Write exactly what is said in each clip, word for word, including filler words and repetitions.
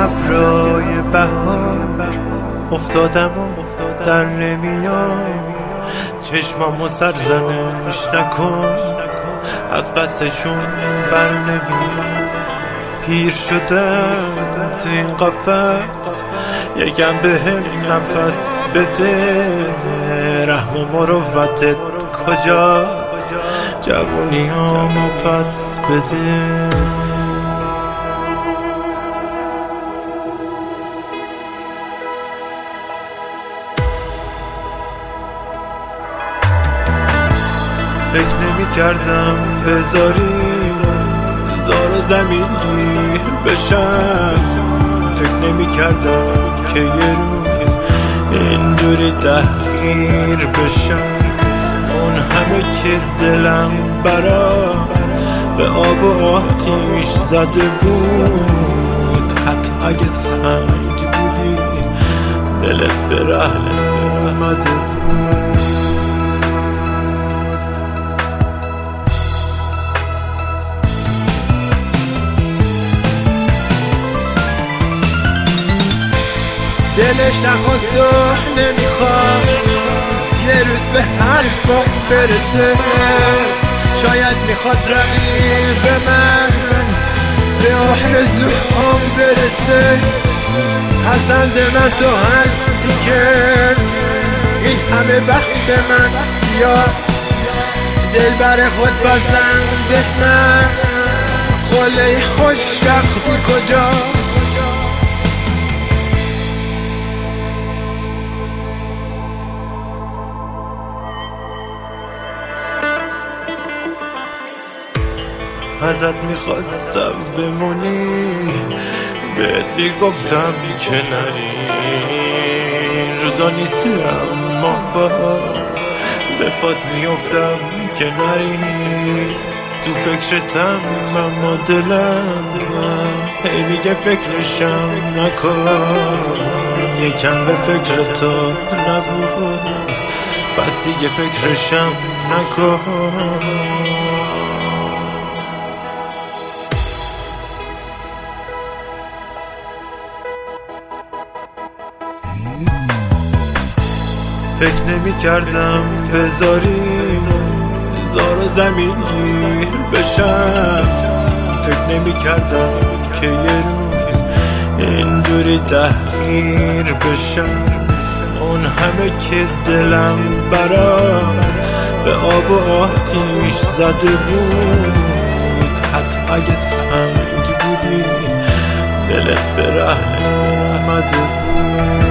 ابرای بهار افتادم و در نمیام، چشمامو سرزنش نکن، از قصدشون بر نمیام. پیر شدم تو این قفس، یکم بهم نفس بده، رحم و مروتت کجاست، جوونیامو پس بده. فکر نمی کردم بذاری زار و زمینی بشن، فکر نمی کردم که یه روز اینجوری تحقیر بشن. اون همه که دلم برا به آب و آتیش زده بود، حتی اگه سنگ بودی دلت به رحم اومده بود. دلش نخواست و نمیخواد یه روز به حرفم برسه، شاید میخواد رقیب من به آرزوام برسه. پسند من تو هستی که این همه بخت من سیاه، دل بر خود بازنده من، قله خوشبختی کجاست؟ ازت میخواستم بمونی، بهت میگفتم که نری، روزا نیستی اما باز به پات میافتم که نری. تو فکرتم اما دلم هی میگه فکرشم نکن، یکم به فکر تو نبود پس دیگه فکرشم نکن. فکر نمی کردم بذاری زار و زمینی بشن، فکر نمی کردم که یه روز اینجوری تحقیر بشن. اون همه که دلم برا به آب و آتیش زده بود، حتی اگه سنگ بودی دلت به رحم اومده بود.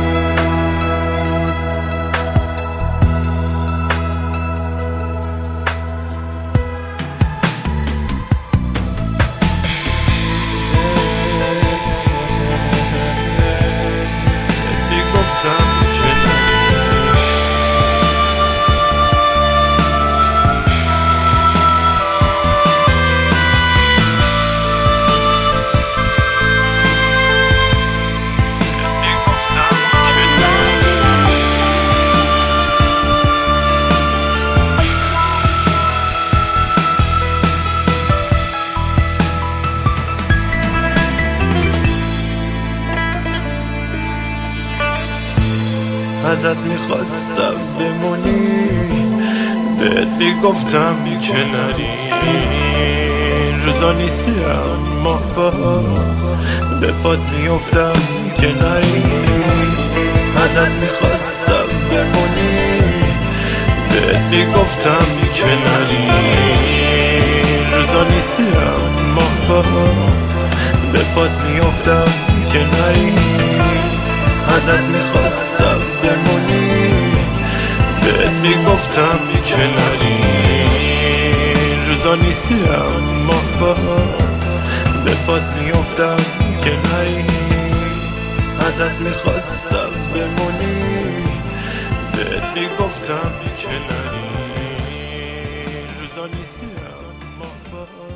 ازت میخواستم بمونی، بهت میگفتم که نری، روزا نیستی اما باز به پات میافتم که نری. ازت میخواستم بمونی، بهت میگفتم که نری، روزا نیستی اما باز به پات میافتم که نری. ازت میخواستم بمونی، بهت میگفتم که نری، روزا نیستی اما باز به پات میافتم که نری. ازت میخواستم بمونی، بهت میگفتم که نری، روزا نیستی اما باز